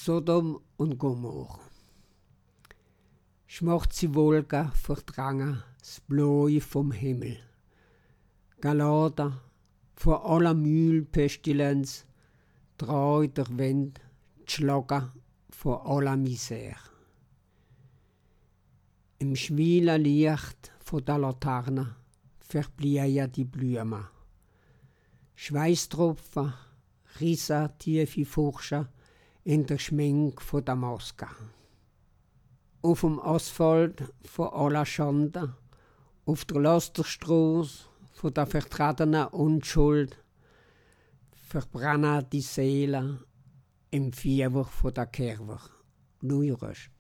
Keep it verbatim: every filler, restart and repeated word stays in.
Sodom und Gomorra. Schwarze Wolken verdrängen das Blaue vom Himmel. Galater vor aller Mühlpestilenz, treu der Wind, geschlagen von aller Misere. Im schwielen Licht von der Laterne verbliehen die Blumen. Schweißtropfen rissen tiefe Furchen in der Schmink von der Maske. Auf dem Asphalt von aller Schande, auf der Lasterstraße von der vertretenen Unschuld, verbrennen die Seelen im Fieber von der Kerber. Louis Rösch.